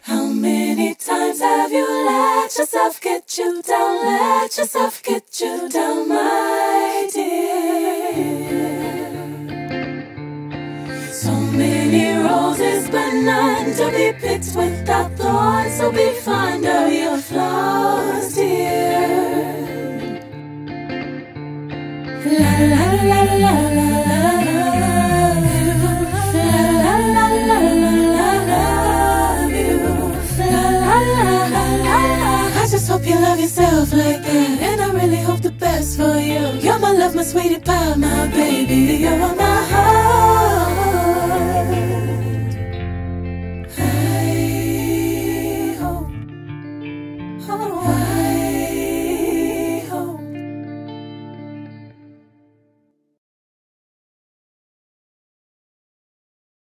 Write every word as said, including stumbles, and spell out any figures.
How many times have you let yourself get you down, let yourself get you down, my dear? So many roses, but none to be picked without thorns, so be fond of your flaws, dear. La la la la la la I just hope you love yourself like that, and I really hope the best for you. You're my love, my sweetie pie, my baby, you're my